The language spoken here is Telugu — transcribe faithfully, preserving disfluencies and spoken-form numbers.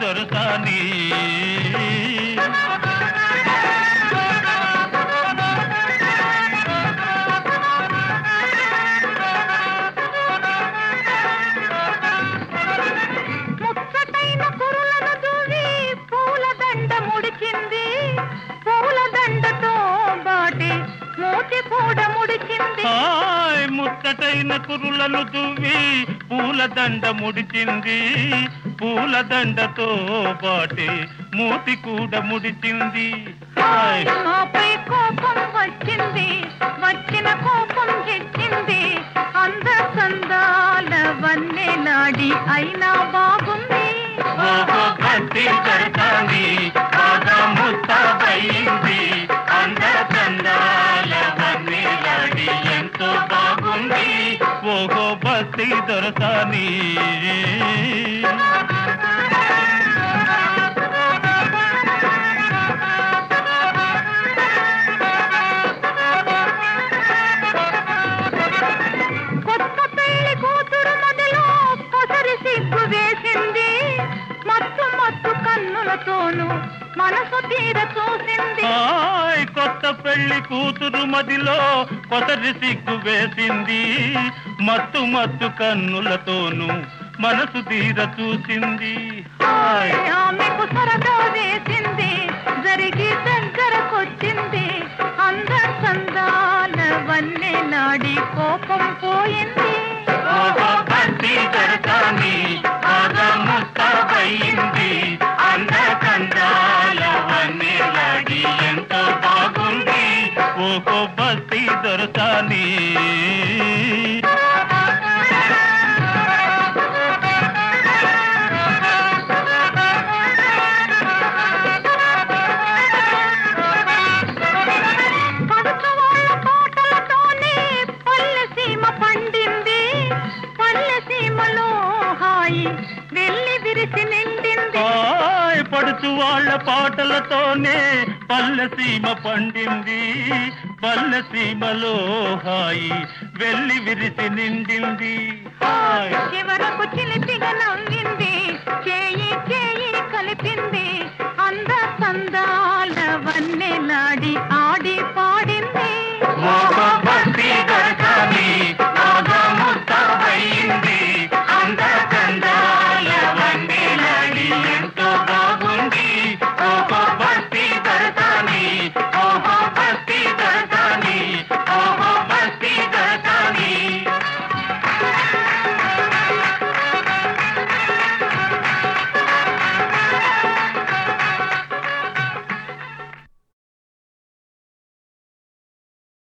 దొరసాని ముచ్చటైన కురులను దూవి పూలదండ ముడిచింది పూలదండతో బాటి మూతి కూడా ముడిచింది ముచ్చటైన కురులను దువ్వి పూలదండ ముడిచింది పూలదండతో పాటి మూతి కూడా ముడిచింది నాపై కోపం వచ్చింది వచ్చిన కోపం తెచ్చింది అంద సందాల వన్నె నాడి అయినా బాగుంది ఓహో భక్తి దొరసాని బాగా ముస్తాబయింది అంద సందాల వన్నె నాడి ఎంతో బాగుంది ఓహో భక్తి దొరసాని కొత్త పెళ్లి కూతురు మొదలు పొసరి సిగ్గు వేసింది మత్తు మత్తు కన్నులతోనూ మనసు తీర చూసింది కొత్త పెళ్లి కూతురు మదిలో కొసరి సిగ్గు వేసింది మత్తు మత్తు కన్నులతోనూ మనసు తీర చూసింది ఆమెకు సరదా వేసింది జరిగి దగ్గరకొచ్చింది అంద సందాల వన్నె నాడి కోపం పోయింది భక్తి దొరసాని బాగా ముస్తాబయింది అంద కందాల వన్నె నాడి ఎంతో బాగుంది ఓహో భక్తి దొరసాని వెళ్ళి విరిసి నిండింది పడుచు వాళ్ళ పాటలతోనే పల్లె సీమ పండింది పల్లె సీమలో హాయి వెళ్ళి విరిసి నిండింది చివరకు చిలిపిగా నవ్వింది చేయి చేయి కలిపింది